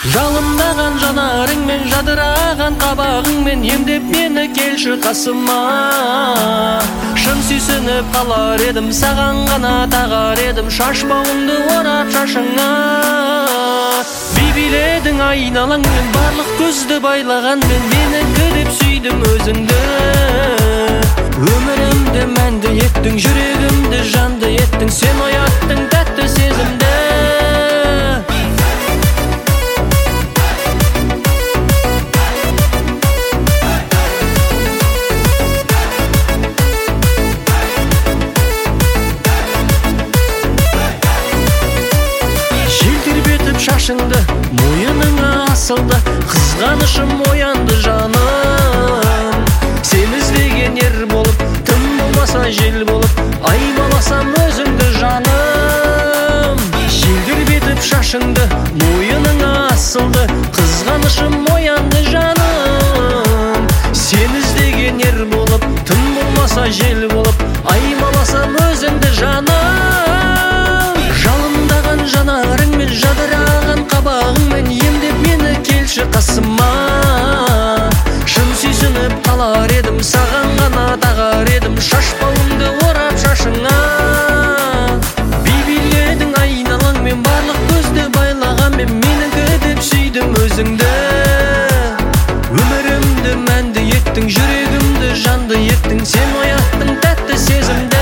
Жалындаған жанарыңмен, жадыраған қабағыңмен емдеп мені келші қасыма. Шын сүйсініп қалар едім, саған ғана тағар едім шашбауыңды орап шашыңа. Биледің айналаңмен, барлық көзді байлағанмен менікі деп сүйдім өзіңді. Өмірімді мәнді еттің, жүрегімді жанды еттің, сен ояттың тәтті сезімді. Шашыңды мойыныңа асылды, қызғанышым оянды жаным. Сен іздеген ер болып, тым болмаса жел болып, аймаласам өзіңді жаным. Желдірбетіп шашыңды мойыныңа асылды, қызғанышым оянды жаным. Сен іздеген ер болып, тым болмаса жел болып, аймаласам өзіңді жаным. Жалындаған жанарыңмен, жадыраған қабағыңмен емдеп мені келші қасыма. Шын сүйсініп қалар едім, саған ғана тағар едім шашбауыңды орап шашыңа. Биледің айналаңмен, барлық көзді байлағанмен менікі деп сүйдім өзіңді. Өмірімді мәнді еттің, жүрегімді жанды еттің, сен ояттың тәтті сезімді.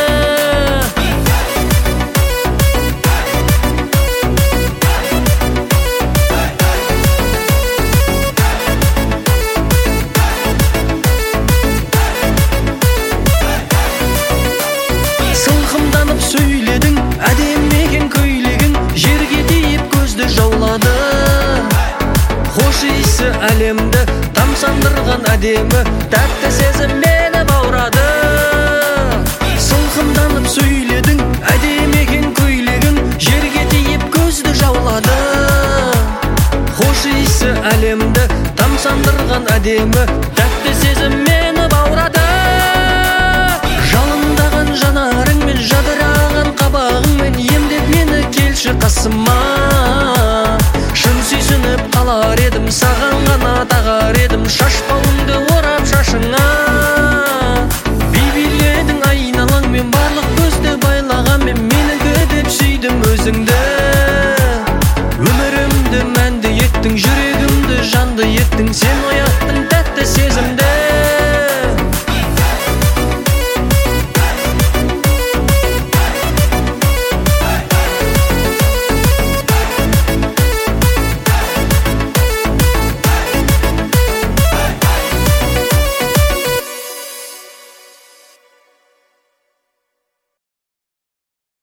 Сөйледің, әдемі екен көйлегің, жерге тиіп көзді жаулады. Хош иісі әлемді тамсандырған әдемі, тәтті сезім мені баурады. Сылқымданып сөйледің, әдемі екен көйлегің, жерге тиіп көзді жаулады. Хош иісі әлемді тамсандырған әдемі, тәтті